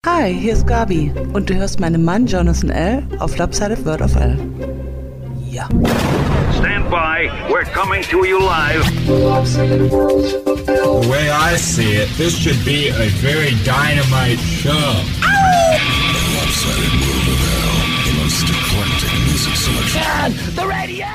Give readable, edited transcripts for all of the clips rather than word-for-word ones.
Hi, hier ist Gabi und du hörst meinen Mann Jonathan L. auf Lopsided Word of L. Ja. Stand by, we're coming to you live. The way I see it, this should be a very dynamite show. Lopsided World of Hell, the most eclectic music selection. On the radio!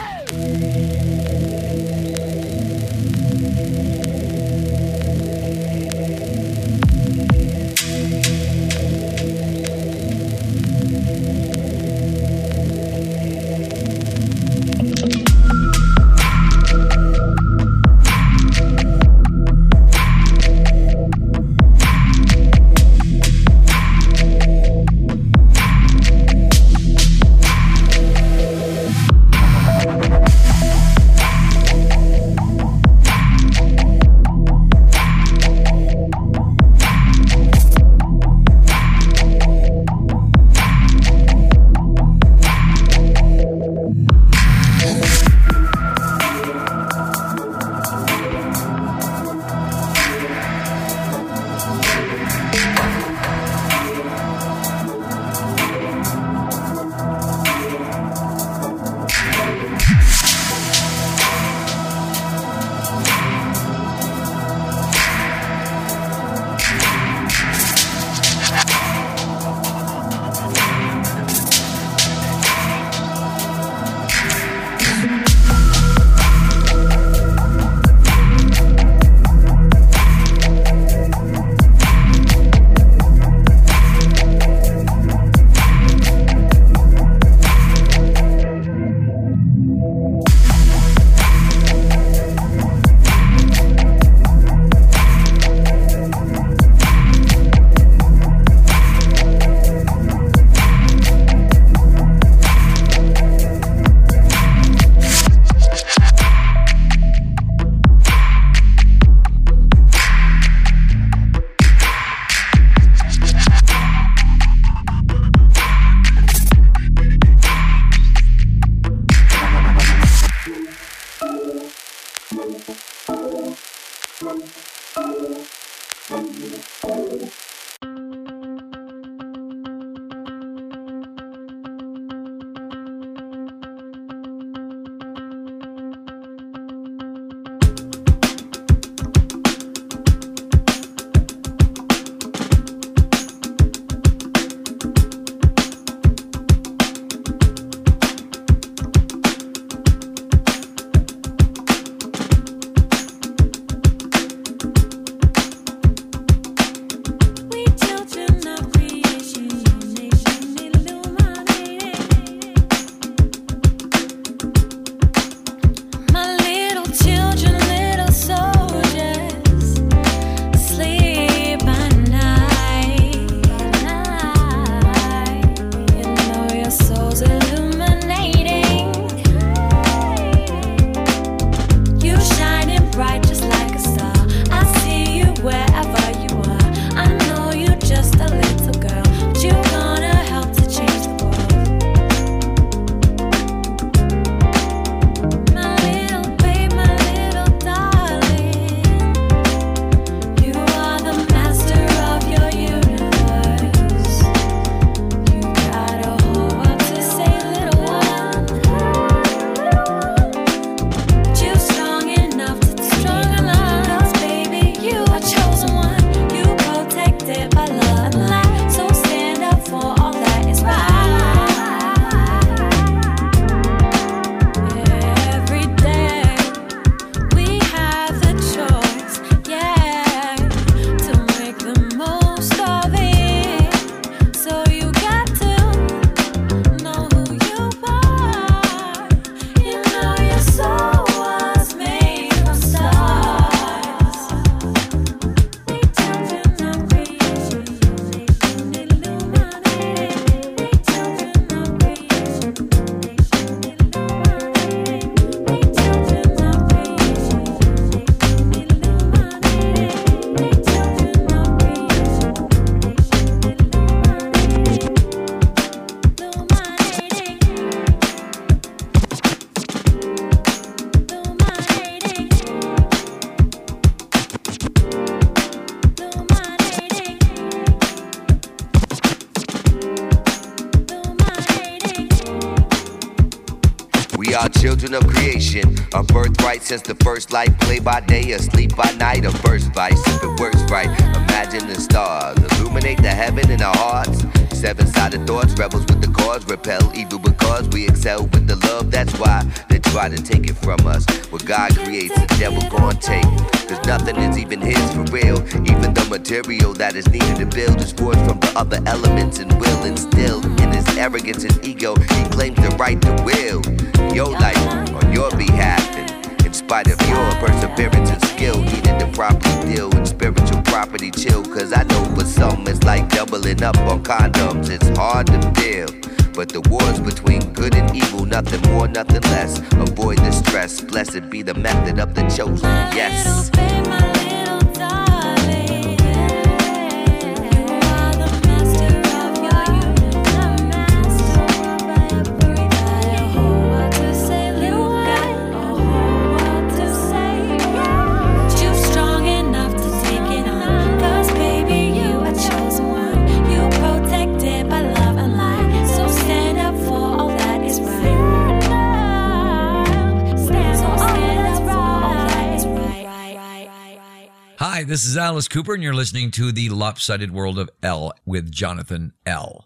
are children of creation, a birthright since the first life. Play by day, asleep by night, a verse vice. If it works right, imagine the stars illuminate the heaven in our hearts. Seven-sided thoughts, rebels with the cause, repel evil because we excel with the love. That's why they try to take it from us. What God creates, the devil gon' take. Cause nothing is even his for real. Even the material that is needed to build is forged from the other elements and will instill. In his arrogance and ego, he claims the right to will your life on your behalf. And in spite of your perseverance and skill, needed to properly deal with spiritual property chill. Cause I know for some it's like doubling up on condoms. It's hard to feel, but the wars between good and evil, nothing more, nothing less. Avoid the stress, blessed be the method of the chosen. Yes. Hi, this is Alice Cooper, and you're listening to The Lopsided World of L with Jonathan L.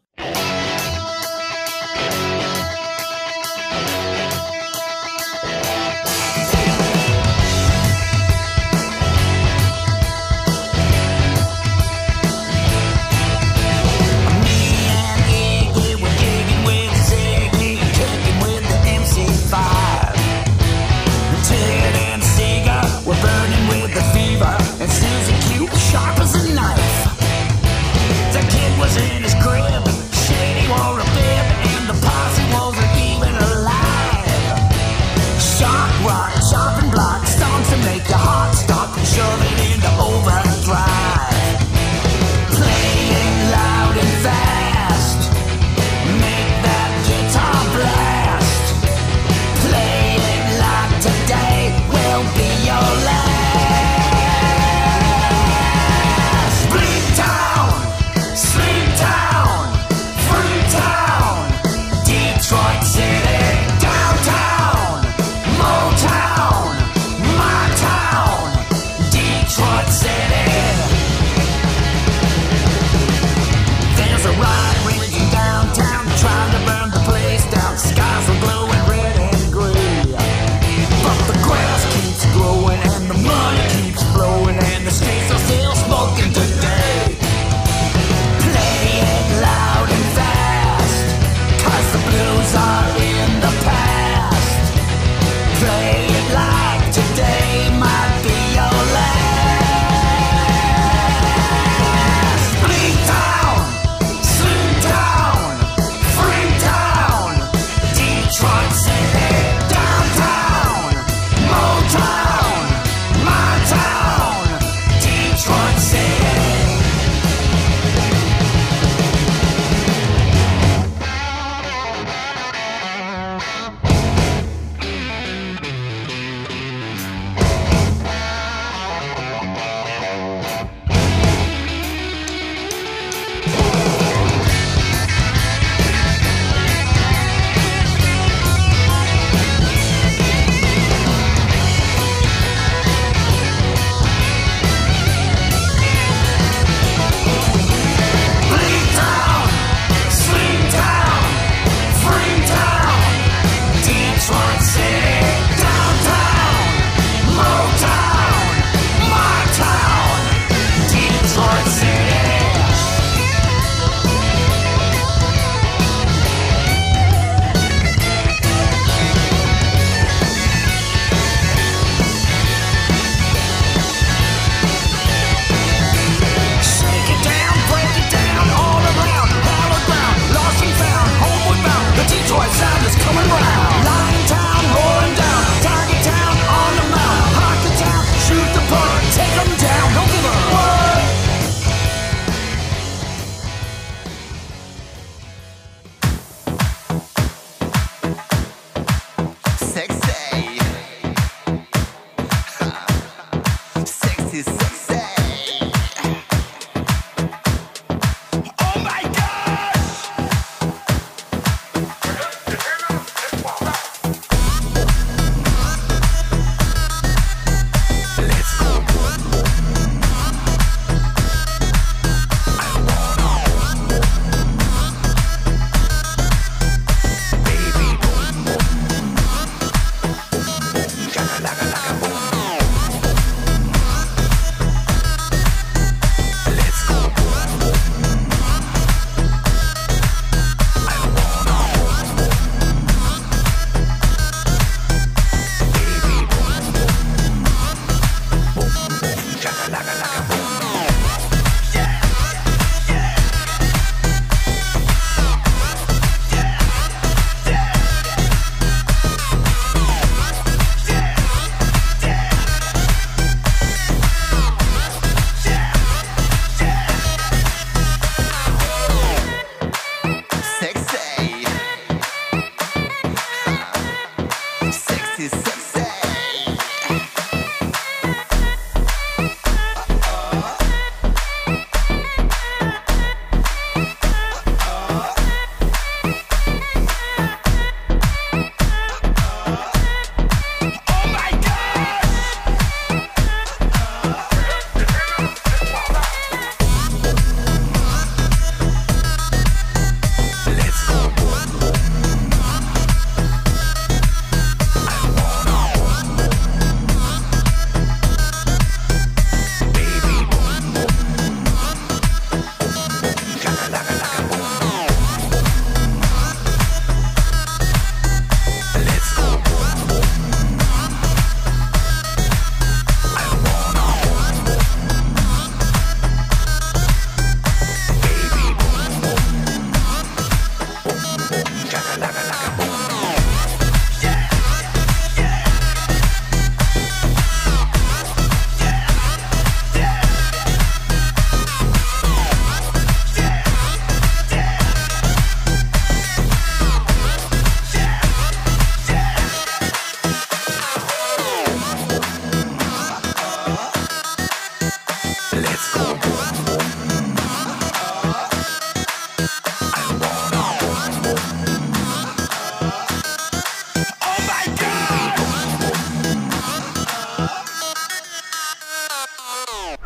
Sharp as a knife. The kid was in his crib. Shady wore a bib, and the posse wasn't even alive. Sharp rock, sharp and block, songs to make your heart stop and shove it into overdrive. Playing loud and fast, make that guitar blast. Playing like today will be your last. Detroit City, downtown, Motown, my town, Detroit City. There's a ride raging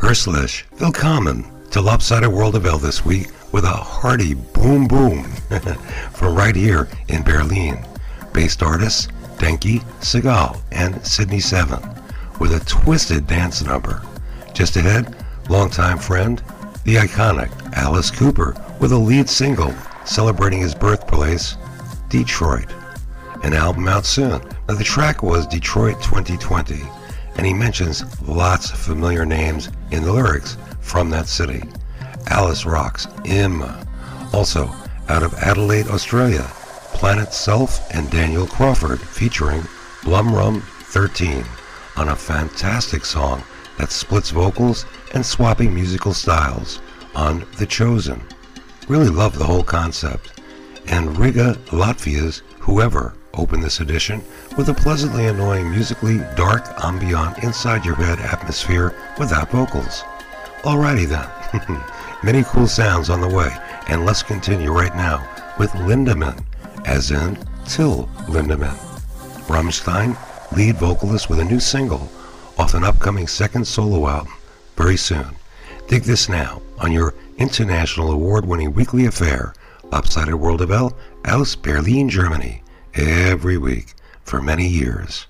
Herzlich willkommen to Lopsided World of L this week with a hearty boom boom from right here in Berlin. Based artists Denki, Segal, and Sydney 7 with a twisted dance number. Just ahead, longtime friend, the iconic Alice Cooper with a lead single celebrating his birthplace, Detroit. An album out soon. Now the track was Detroit 2020, and he mentions lots of familiar names in the lyrics from that city. Alice rocks Imma. Also, out of Adelaide, Australia, Planet Self and Daniel Crawford featuring Blum Rum 13 on a fantastic song that splits vocals and swapping musical styles on The Chosen. Really love the whole concept. And Riga, Latvia's Whoever opened this edition with a pleasantly annoying, musically dark, ambient, inside-your-head atmosphere without vocals. Alrighty then, many cool sounds on the way, and let's continue right now with Lindemann, as in Till Lindemann. Rammstein, lead vocalist with a new single off an upcoming second solo album very soon. Dig this now on your international award-winning weekly affair, Lopsided World of L, aus Berlin, Germany, every week for many years.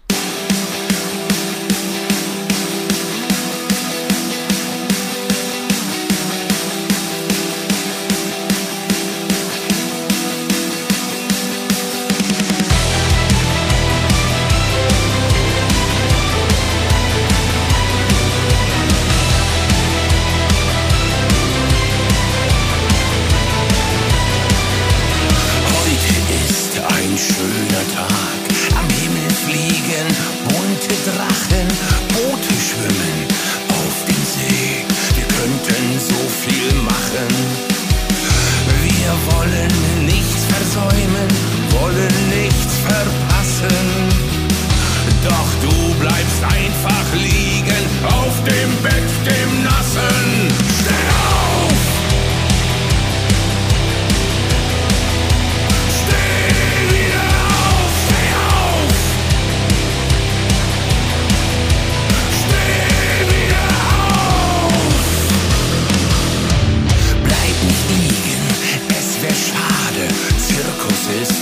Zirkus ist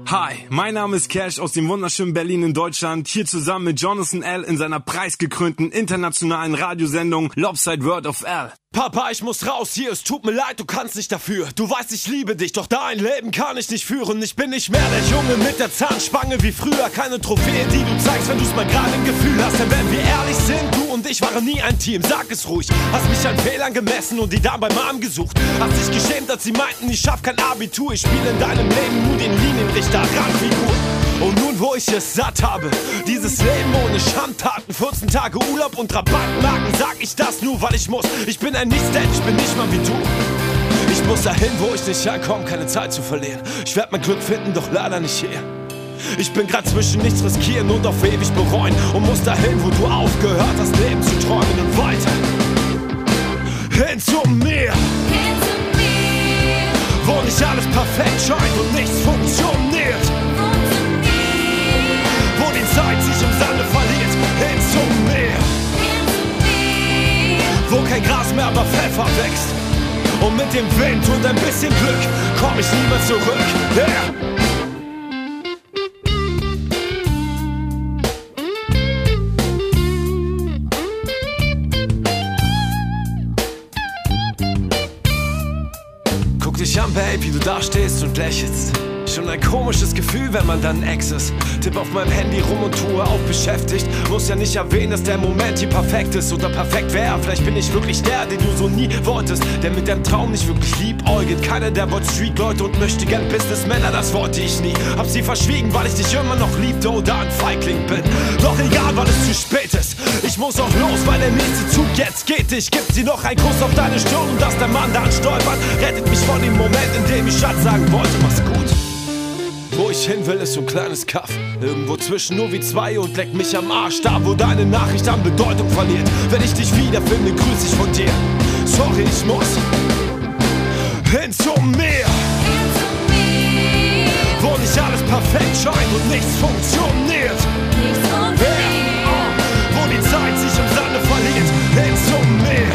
Hi, mein Name ist Cash aus dem wunderschönen Berlin in Deutschland, hier zusammen mit Jonathan L. in seiner preisgekrönten internationalen Radiosendung Lopsided World of L. Papa, ich muss raus hier, es tut mir leid, du kannst nicht dafür. Du weißt, ich liebe dich, doch dein Leben kann ich nicht führen. Ich bin nicht mehr der Junge mit der Zahnspange wie früher. Keine Trophäe, die du zeigst, wenn du's mal gerade im Gefühl hast. Denn wenn wir ehrlich sind, du und ich waren nie ein Team. Sag es ruhig, hast mich an Fehlern gemessen und die Damen beim Arm gesucht. Hast dich geschämt, als sie meinten, ich schaff kein Abitur. Ich spiele in deinem Leben nur den Linienrichter, Randfigur. Und nun, wo ich es satt habe, dieses Leben ohne Schandtaten, 14 Tage Urlaub und Rabattmarken, sag ich das nur, weil ich muss. Ich bin ein Nichtsdad, ich bin nicht mal wie du. Ich muss dahin, wo ich nicht herkomme, keine Zeit zu verlieren. Ich werd mein Glück finden, doch leider nicht hier. Ich bin grad zwischen nichts riskieren und auf ewig bereuen und muss dahin, wo du aufgehört hast, Leben zu träumen und weiter. Hin zu mir, wo nicht alles perfekt scheint und nichts funktioniert. Wo die Zeit sich im Sande verliert, hin zu mir. Wo kein Gras mehr, aber Pfeffer wächst. Und mit dem Wind und ein bisschen Glück komm ich nie mehr zurück. Yeah. Guck dich an, Baby, du da stehst und lächelst. Schon ein komisches Gefühl, wenn man dann Ex ist. Tipp auf meinem Handy rum und tue auf beschäftigt. Muss ja nicht erwähnen, dass der Moment hier perfekt ist oder perfekt wäre. Vielleicht bin ich wirklich der, den du so nie wolltest, der mit deinem Traum nicht wirklich liebäugelt. Keiner der wollte Street-Leute und möchte gern Businessmänner, das wollte ich nie. Hab sie verschwiegen, weil ich dich immer noch liebte oder ein Feigling bin. Doch egal, weil es zu spät ist. Ich muss auch los, weil der nächste Zug jetzt geht. Ich geb sie noch einen Kuss auf deine Stirn und dass der Mann dann stolpert, rettet mich von dem Moment, in dem ich Schatz sagen wollte, mach's gut. Wo ich hin will, ist so ein kleines Kaff. Irgendwo zwischen nur wie zwei und leck mich am Arsch. Da, wo deine Nachricht an Bedeutung verliert. Wenn ich dich wiederfinde, grüß ich von dir. Sorry, ich muss hin zu mir. Wo nicht alles perfekt scheint und nichts funktioniert. Wo die Zeit sich im Sande verliert. Hin zu mir.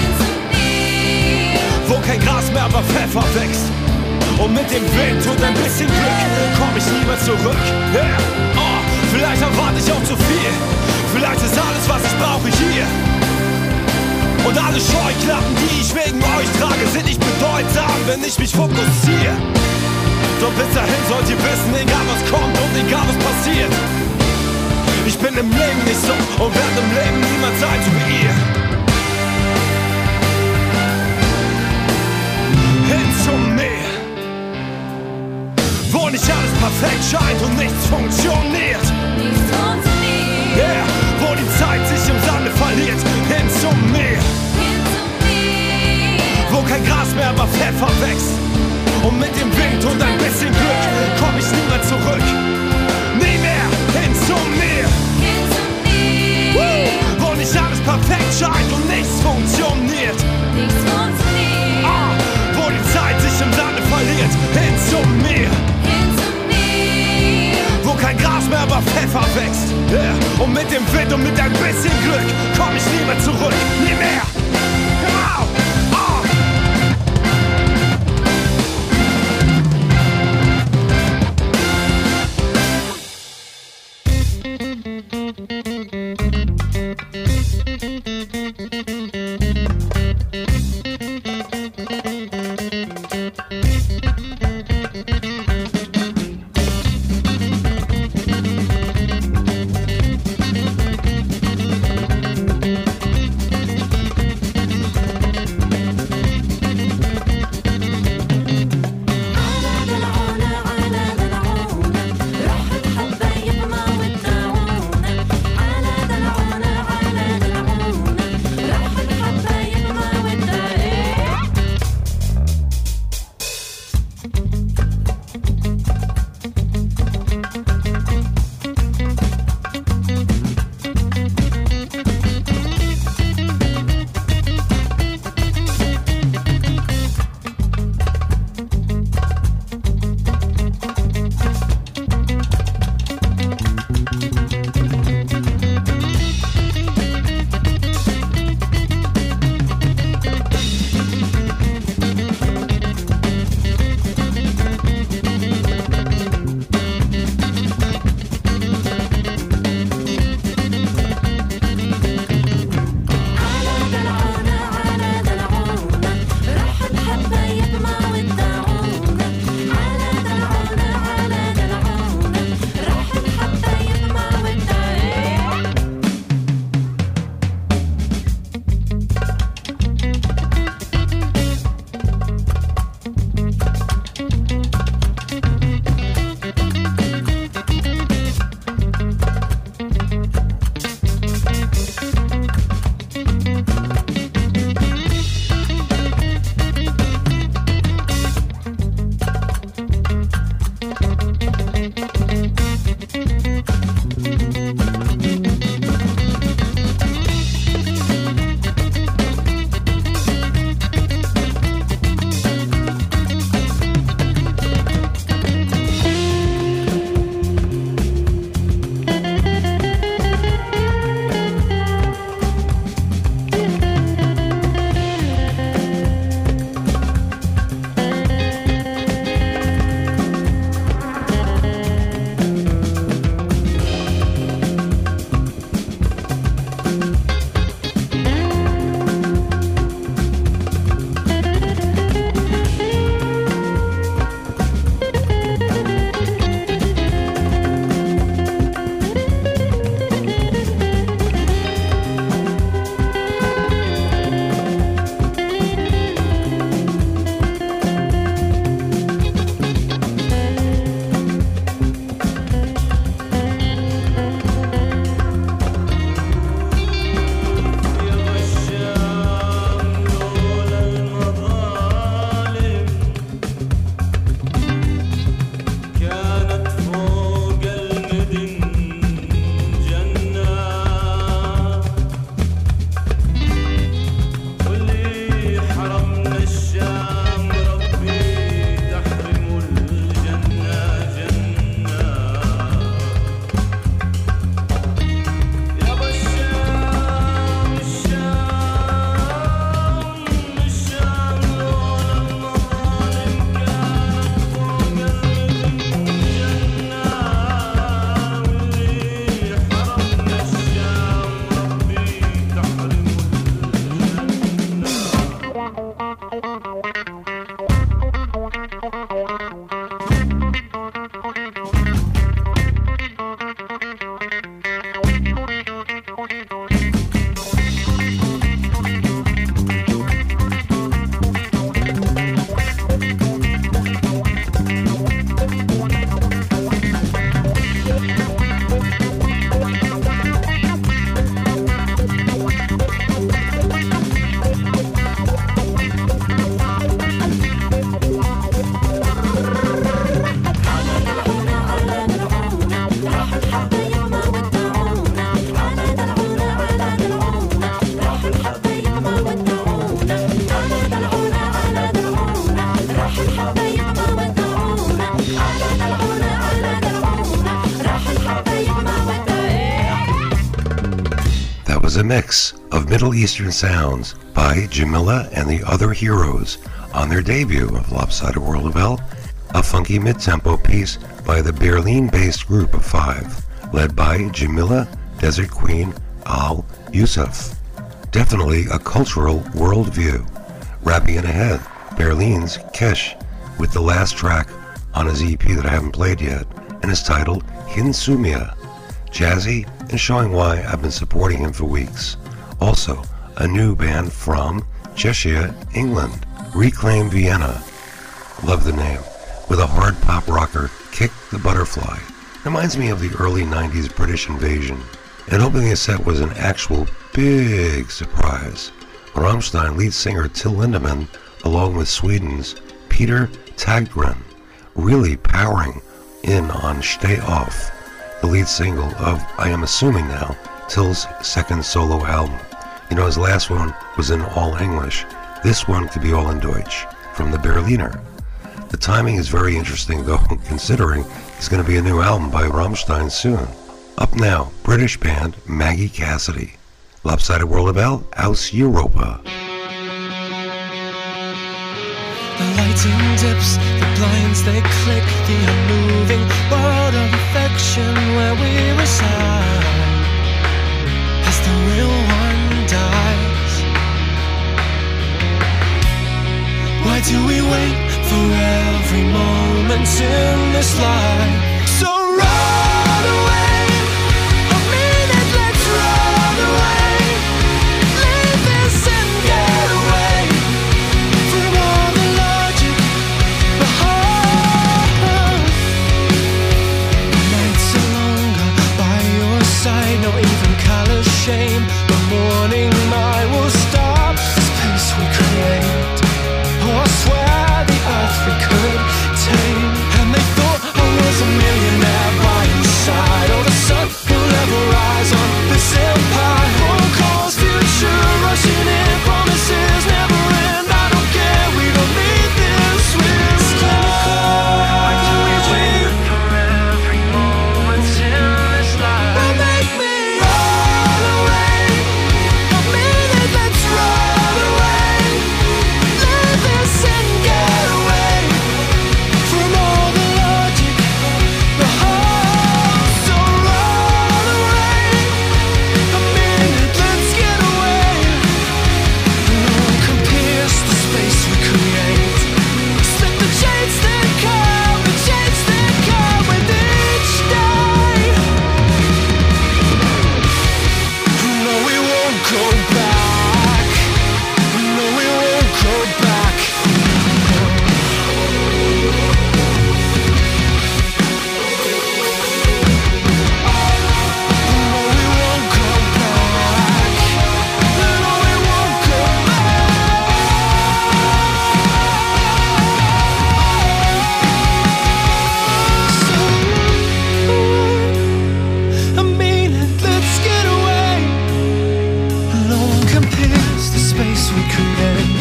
Wo kein Gras mehr, aber Pfeffer wächst. Und mit dem Wind und ein bisschen Glück komm ich nie mehr zurück. Yeah. Oh, vielleicht erwarte ich auch zu viel. Vielleicht ist alles, was ich brauche, hier. Und alle Scheuklappen, die ich wegen euch trage, sind nicht bedeutsam, wenn ich mich fokussiere. Doch bis dahin sollt ihr wissen, egal was kommt und egal was passiert, ich bin im Leben nicht so und werde im Leben niemals sein so wie ihr. Hin zu mir, wo nicht alles perfekt scheint und nichts funktioniert. Yeah, wo die Zeit sich im Sande verliert. Hin zu mir, wo kein Gras mehr, aber Pfeffer wächst. Und mit dem Wind und ein bisschen Glück komm ich nie mehr zurück. Nie mehr, hin zu mir. Wo nicht alles perfekt scheint und nichts funktioniert. Wo die Zeit sich im Sande verliert. Hin zu mir, wo kein Gras mehr, aber Pfeffer wächst. Yeah. Und mit dem Wind und mit ein bisschen Glück komm ich nie mehr zurück. Nie mehr. Genau. a mix of Middle Eastern sounds by Jamila and the Other Heroes on their debut of Lopsided World of L, a funky mid-tempo piece by the Berlin-based group of 5, led by Jamila, Desert Queen, Al Yusuf. Definitely a cultural worldview. Wrapping it ahead, Berlin's Kesh, with the last track on his EP that I haven't played yet, and is titled Hinsumia. Jazzy and showing why I've been supporting him for weeks. Also, a new band from Cheshire, England, Reclaim Vienna. Love the name. With a hard pop rocker, Kick the Butterfly. Reminds me of the early 90s British invasion. And opening the set was an actual big surprise. Rammstein lead singer Till Lindemann, along with Sweden's Peter Tägtgren, really powering in on Stay Off, the lead single of, I am assuming now, Till's second solo album. You know, his last one was in all English. This one could be all in Deutsch, from the Berliner. The timing is very interesting, though, considering it's going to be a new album by Rammstein soon. Up now, British band Maggie Cassidy. Lopsided World of L, Aus Europa. The lighting dips, the blinds they click, the unmoving world of affection where we reside. As the real one dies, why do we wait for every moment in this life? So run away, a minute, let's run away. Leave this and get away from all the logic behind. Nights are longer by your side, no even callous shame. The morning light will stop this place we create. Oh, I swear the earth we could tame. And they thought I was a millionaire by your side. Oh, the sun will never rise on this empire. All calls future rushing in, promises never end. I don't care, we don't need this. We're why do we wait for every moment in this life? Well, make me run away, a minute, let's run away. Leave this and get away from all the logic behind. So run away, a minute, let's get away. No one can pierce the space we create. Slip the chains that come, the chains that come with each day. No, we won't go back. No, we won't go back. No, we won't go back. No, we won't go back. I mean it, let's get away. No one can pierce the space we create.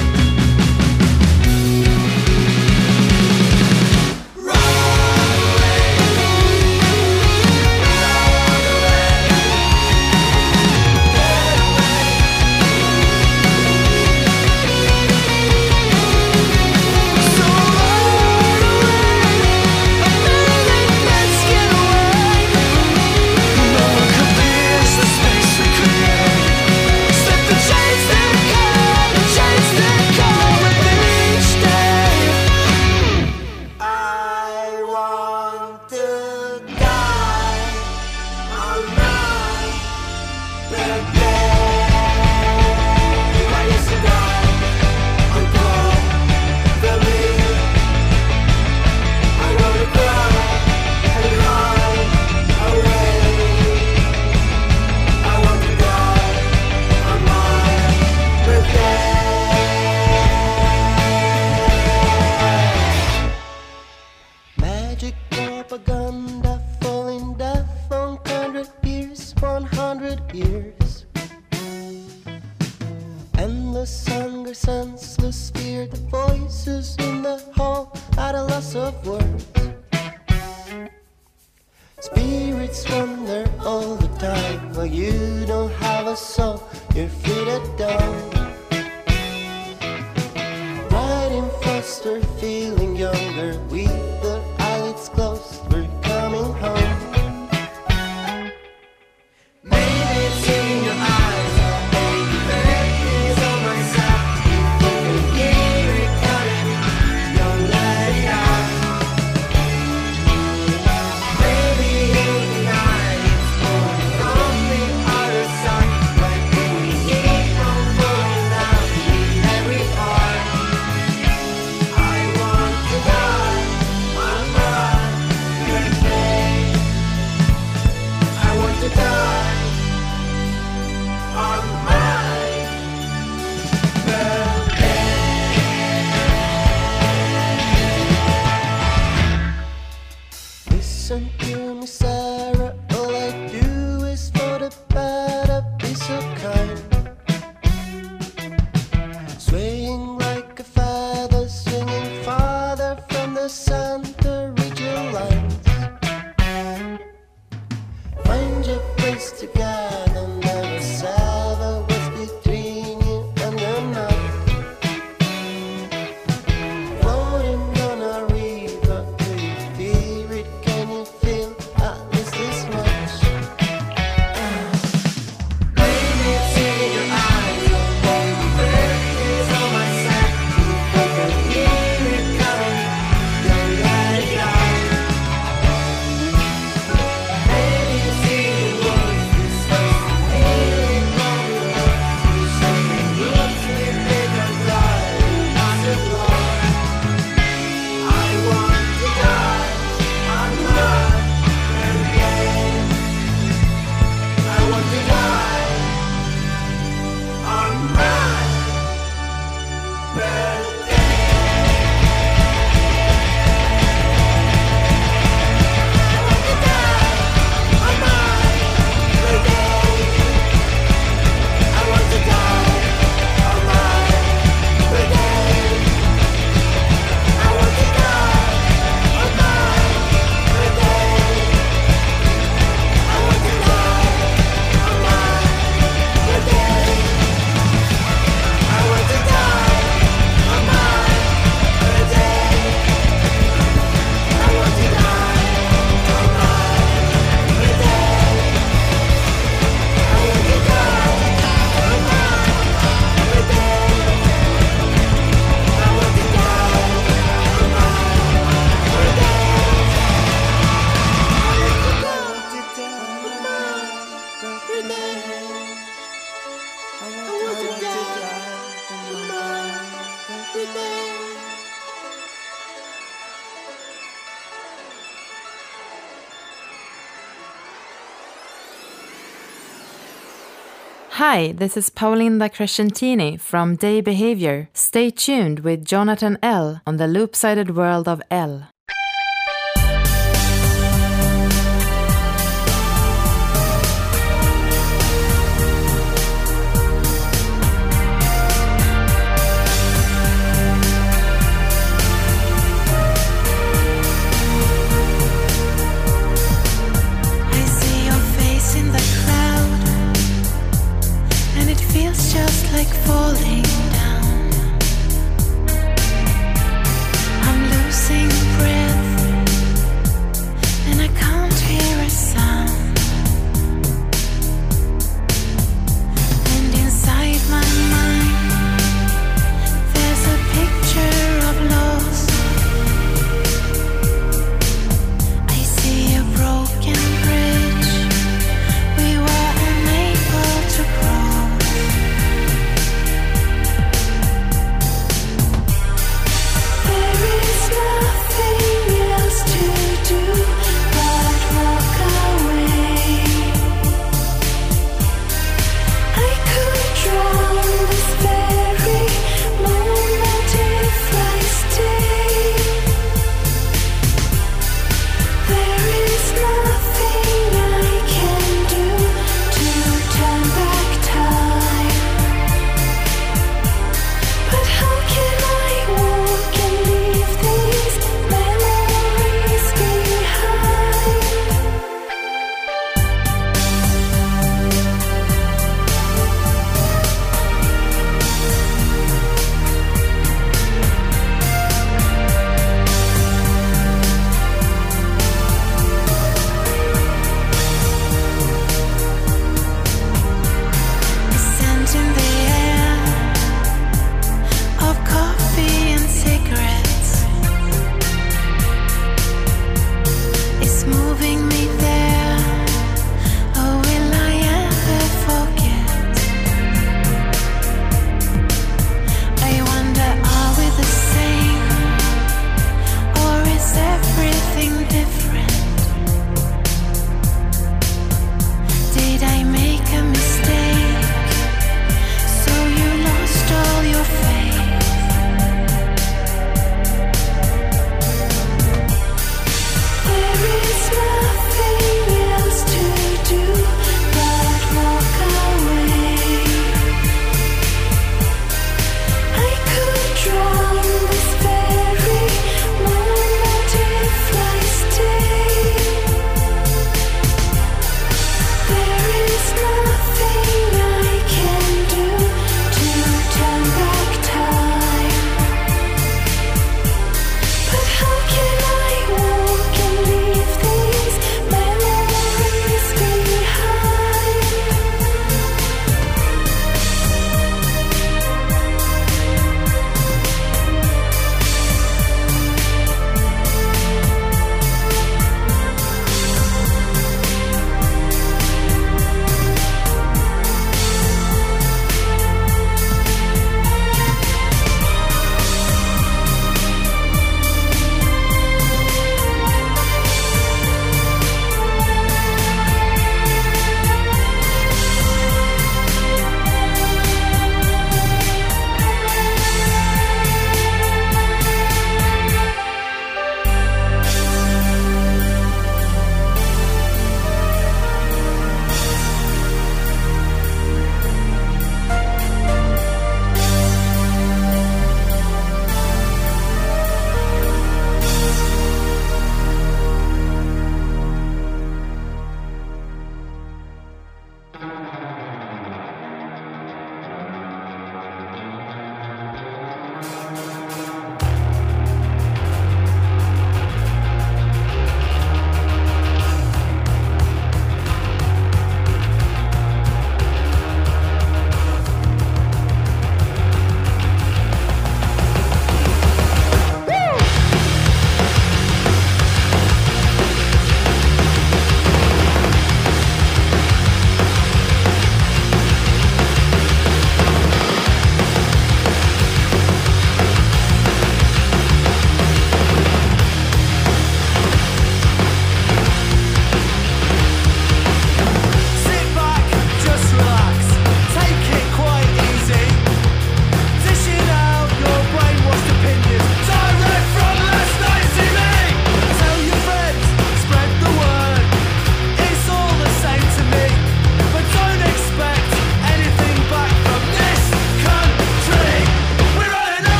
So run away, a minute, let's get away. No one can pierce the space we create. Slip the chains that come, the chains that come with each day. I want to die on my birthday. I used to die on cold Berlin. I want to cry and run away. I want to die on my birthday. Magic propaganda, falling death on 100 years, 100 years. Endless hunger, senseless fear, the voices in the hall at a loss of words. Spirits wander all the time, while you don't have a soul. you're free to dawn. Riding faster, feeling younger, with the eyelids closed, we're coming home. Maybe it's in your eyes, baby, it's on my side. You can hear it coming, don't let it out. Maybe in the night, it's going on the other side. But when we keep on falling out in every part, I want to die on my birthday. I want to die on my birthday. Listen to me, Sarah. All I do is for the better, be so kind. Swaying like a feather, swinging farther from the center, reach your lines. Find your place together, never sever what's between you and the night. Floating on a river, do you feel it? Can you feel at least this much? Maybe it's in your eyes, baby, it's on my side. You can hear it coming, don't let it out. Maybe it's in your voice, it's supposed to feel it coming up. Something looks me big and bright, as it was. I want to die on my birthday. I want to die on my birthday. I want to die on my birthday. I want to die on my birthday. I want to die on my birthday. I want to die on my birthday. I want to die on my birthday. I want to die on my birthday. I want to die on my Hi, this is Paulinda Crescentini from Day Behavior. Stay tuned with Jonathan L. on the loop-sided world of L. I see your face in the crowd, and it feels just like falling down. I'm losing breath.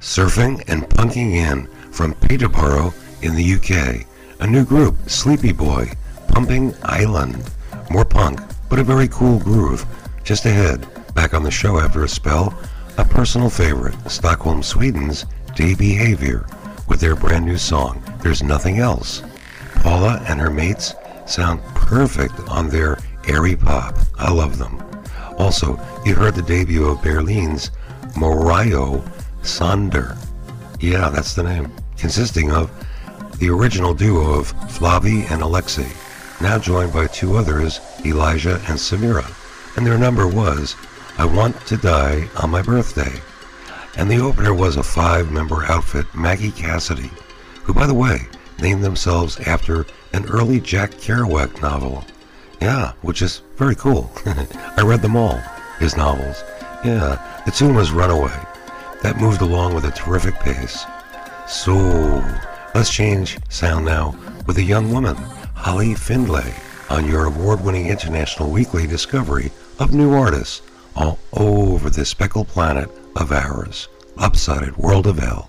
Surfing and punking in from Peterborough in the UK, a new group, Sleepy Boy, Pumping Island. More punk, but a very cool groove. Just ahead, back on the show after a spell, a personal favorite, Stockholm, Sweden's Day Behavior, with their brand new song, There's Nothing Else. Paula and her mates sound perfect on their airy pop. I love them. Also, you heard the debut of Berlin's Morayo Sander. Yeah, that's the name. Consisting of the original duo of Flavi and Alexei, now joined by two others, Elijah and Samira. And their number was I Want to Die on My Birthday. And the opener was a 5-member outfit, Maggie Cassidy, who, by the way, named themselves after an early Jack Kerouac novel. Yeah, which is very cool. I read them all, his novels. Yeah, the tune was Runaway. That moved along with a terrific pace. So, let's change sound now with a young woman, Holly Findlay, on your award-winning international weekly discovery of new artists all over this speckled planet of ours, lopsided world of L.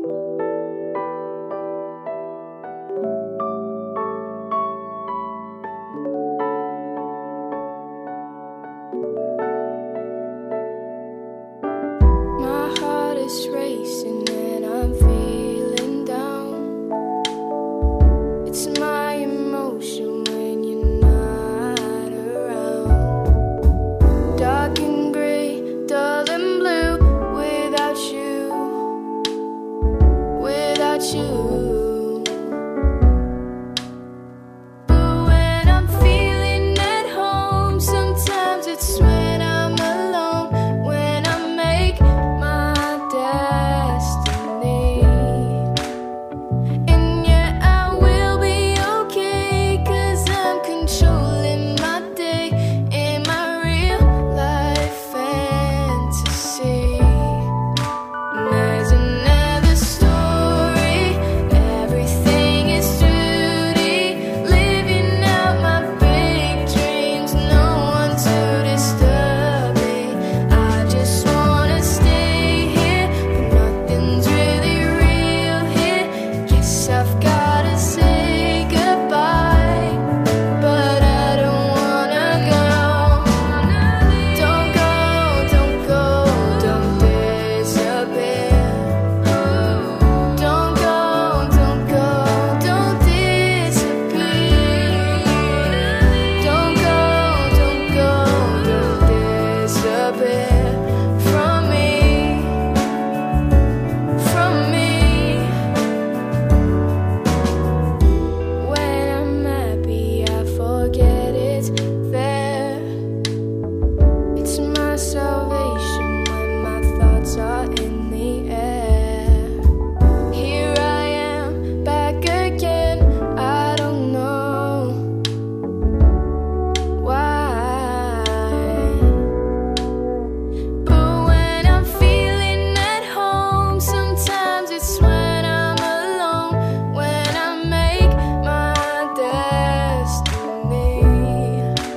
My heart is racing and I'm feeling down. It's my emotion when you're not around. Dark and gray, dull and blue, without you, without you. But when I'm feeling at home, sometimes it's when I'm alone, when I make my destiny. And yet I will be okay, 'cause I'm controlling my day in my real life fantasy. And there's another story, everything is duty, living out my big dreams, no one to disturb me. I just wanna stay here, but nothing's really real here. Guess I've gotta say goodbye, but I don't wanna go. Don't go, don't go, don't disappear. Don't go, don't go, don't disappear. Don't go, don't go, don't disappear from me, from me. When I'm happy, I forget it's there. It's my salvation when my thoughts are in the air. Here I am, back again. I don't know why. But when I'm feeling at home, sometimes it's when I'm alone, when I make my destiny.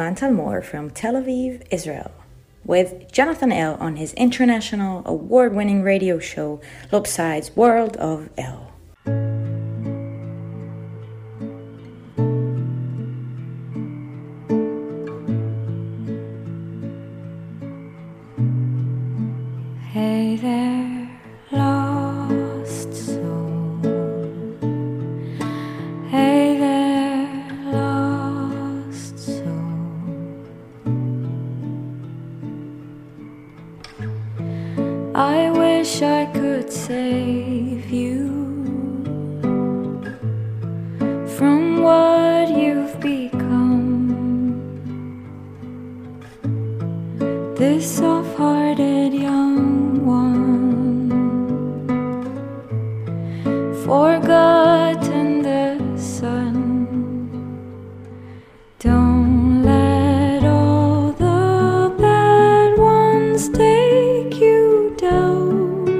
Sivan Talmor from Tel Aviv, Israel, with Jonathan L. on his international award-winning radio show, Lopside's World of L. Hey there, lost soul. Hey there, lost soul. I wish I could save you from what you've become. This soft-hearted young one, forgotten the sun. Don't let all the bad ones take you down.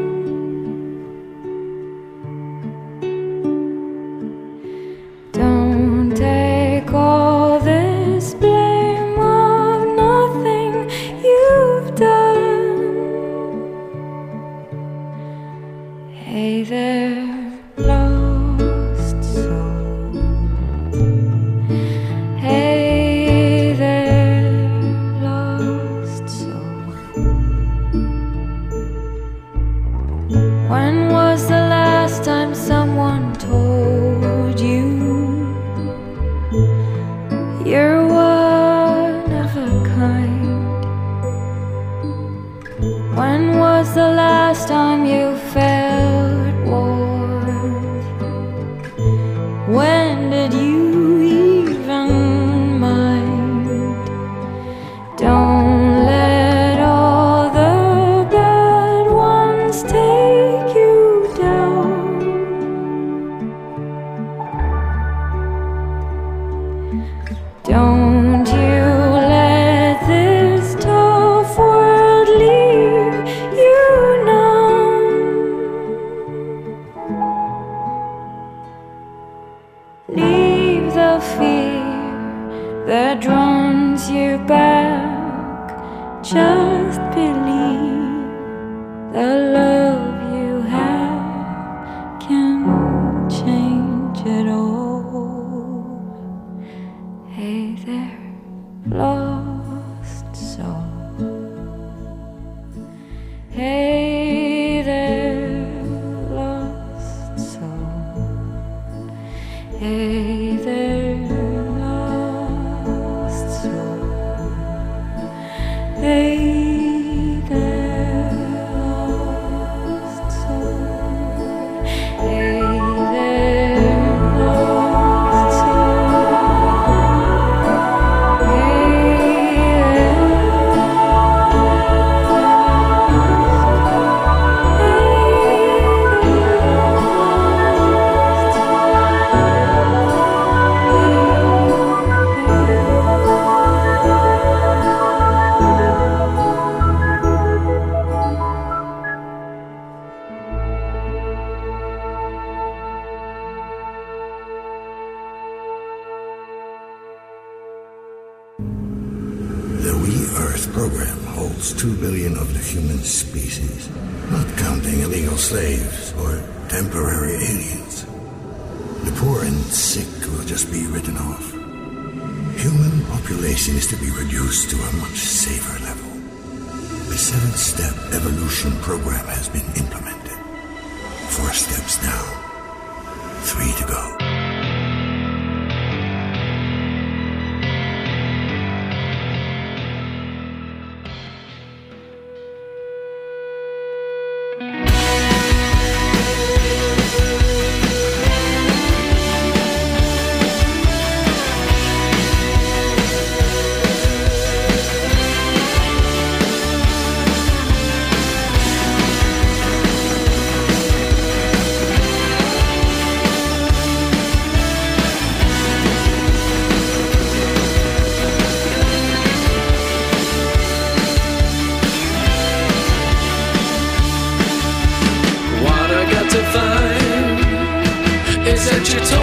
Don't take all this blame of nothing you've done. Hey there, lost soul. Hey there, lost soul. When was the last time someone told you you're one of a kind? When was the last time you felt warmth? When did you even mind? Don't let all the bad ones take you down. Don't you let this tough world leave you numb. Leave the fear that draws you back. Just believe the love you have can change it all. Hey there, lost soul. Hey there, lost soul. Hey there, lost soul. Hey there, lost soul. Hey there, lost The We Earth program holds 2 billion of the human species, not counting illegal slaves or temporary aliens. The poor and sick will just be written off. Human population is to be reduced to a much safer level. The 7-step evolution program has been implemented. 4 steps down, 3 to go. What I got to find is that you told